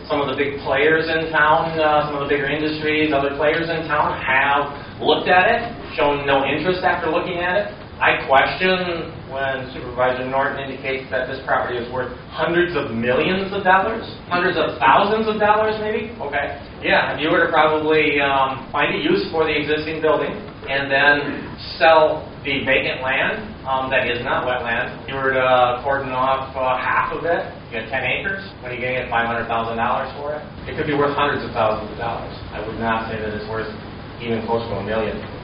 Some of the big players in town, some of the bigger industries, other players in town have looked at it, shown no interest after looking at it. I question when Supervisor Norton indicates that this property is worth hundreds of millions of dollars, hundreds of thousands of dollars maybe. Okay, yeah, if you were to probably find a use for the existing building and then sell the vacant land that is not wetland, you were to cordon off half of it, you get 10 acres, when are you going to get $500,000 for it? It could be worth hundreds of thousands of dollars. I would not say that it's worth even close to $1 million.